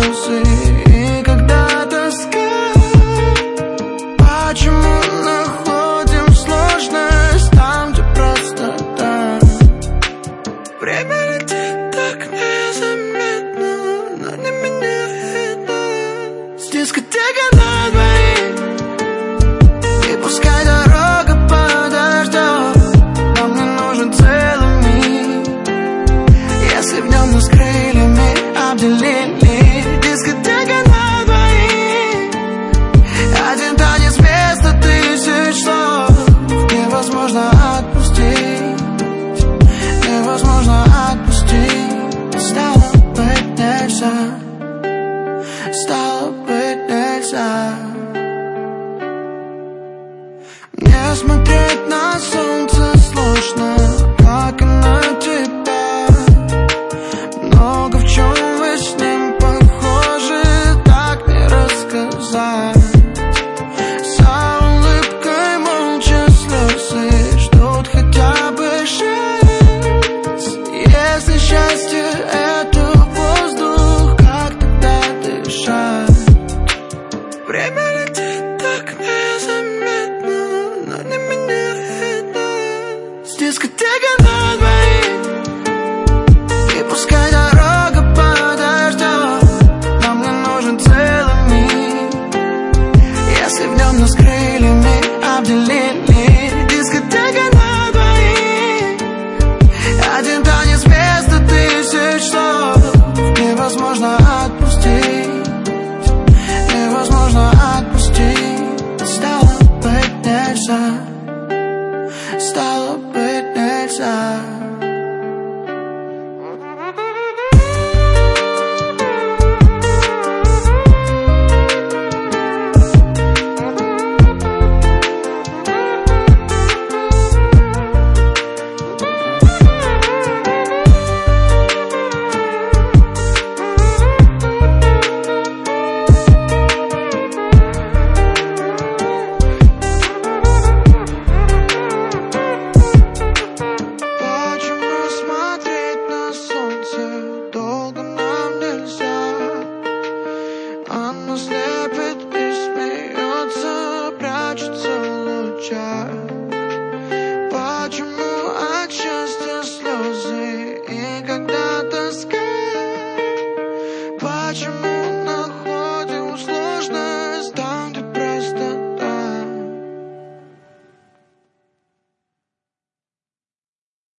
слезы. И когда тоска, почему находим сложность там, где простота? Время летит так незаметно, но не меня видно. С дискотека на двоих, и пускай дорога подождет, нам не нужен целый мир, если в нем нас крыльями обделили. Дискотека на двоих, один танец вместо тысяч слов. Невозможно отпустить, невозможно отпустить. Стало быть нельзя, стало